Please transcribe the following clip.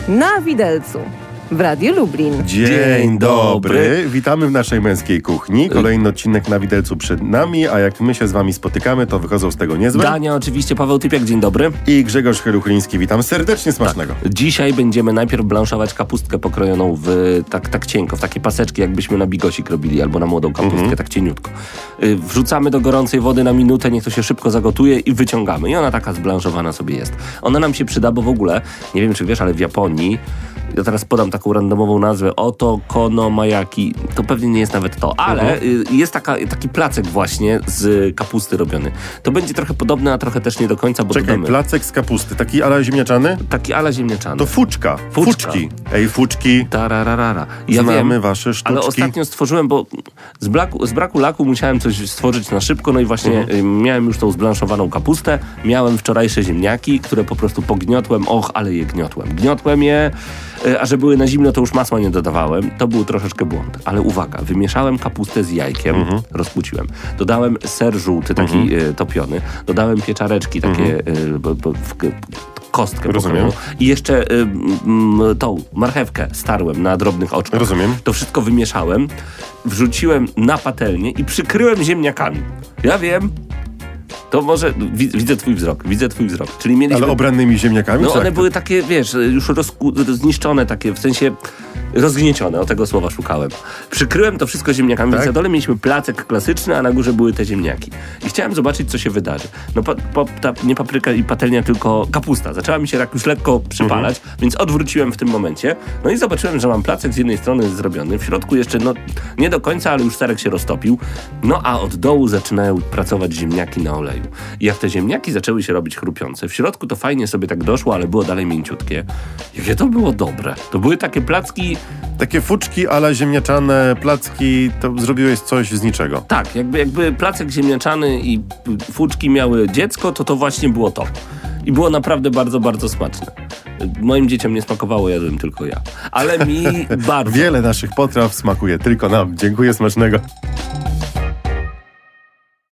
Na widelcu w Radiu Lublin. Dzień dobry. Witamy w naszej męskiej kuchni. Kolejny odcinek Na widelcu przed nami, a jak my się z wami spotykamy, to wychodzą z tego niezłe. Dania oczywiście, Paweł Typiak, dzień dobry. I Grzegorz Heruchliński, witam serdecznie, smacznego. Tak. Dzisiaj będziemy najpierw blanszować kapustkę pokrojoną w tak cienko, w takie paseczki, jakbyśmy na bigosik robili, albo na młodą kapustkę, tak cieniutko. Wrzucamy do gorącej wody na minutę, niech to się szybko zagotuje i wyciągamy. I ona taka zblanszowana sobie jest. Ona nam się przyda, bo w ogóle, nie wiem czy wiesz, ale w Japonii, ja teraz podam taką randomową nazwę, okonomiyaki, to pewnie nie jest nawet to, ale jest taki placek właśnie z kapusty robiony. To będzie trochę podobne, a trochę też nie do końca, bo Czekaj, placek z kapusty, taki ala ziemniaczany? Taki ala ziemniaczany. To fuczka. Fuczki. Ej, fuczki. Tararara. Ja znamy wiem, wasze sztuczki. ale ostatnio stworzyłem, bo z braku laku musiałem coś stworzyć na szybko, no i właśnie miałem już tą zblanszowaną kapustę, miałem wczorajsze ziemniaki, które po prostu pogniotłem, ale je gniotłem. Gniotłem je, a że były na zimno, to już masła nie dodawałem. To był troszeczkę błąd. Ale uwaga, wymieszałem kapustę z jajkiem, rozpuciłem. Dodałem ser żółty, taki topiony. Dodałem pieczareczki takie kostkę. Rozumiem. I jeszcze tą marchewkę starłem na drobnych oczkach. Rozumiem. To wszystko wymieszałem, wrzuciłem na patelnię i przykryłem ziemniakami. Ja wiem, to może... Widzę twój wzrok. Czyli mieliśmy... Ale obrannymi ziemniakami? No one były takie, wiesz, już zniszczone, takie w sensie rozgniecione, o tego słowa szukałem. Przykryłem to wszystko ziemniakami, więc na dole mieliśmy placek klasyczny, a na górze były te ziemniaki. I chciałem zobaczyć, co się wydarzy. No nie papryka i patelnia, tylko kapusta. Zaczęła mi się tak już lekko przypalać, więc odwróciłem w tym momencie. No i zobaczyłem, że mam placek z jednej strony zrobiony, w środku jeszcze, nie do końca, ale już serek się roztopił. No a od dołu zaczynają pracować ziemniaki na oleju. I jak te ziemniaki zaczęły się robić chrupiące, w środku to fajnie sobie tak doszło, ale było dalej mięciutkie. Jakie to było dobre. To były takie placki... Takie fuczki ala ziemniaczane placki, to zrobiłeś coś z niczego. Tak, jakby placek ziemniaczany i fuczki miały dziecko, to właśnie było to. I było naprawdę bardzo, bardzo smaczne. Moim dzieciom nie smakowało, jadłem tylko ja. Ale mi bardzo. Wiele naszych potraw smakuje tylko nam. Dziękuję, smacznego.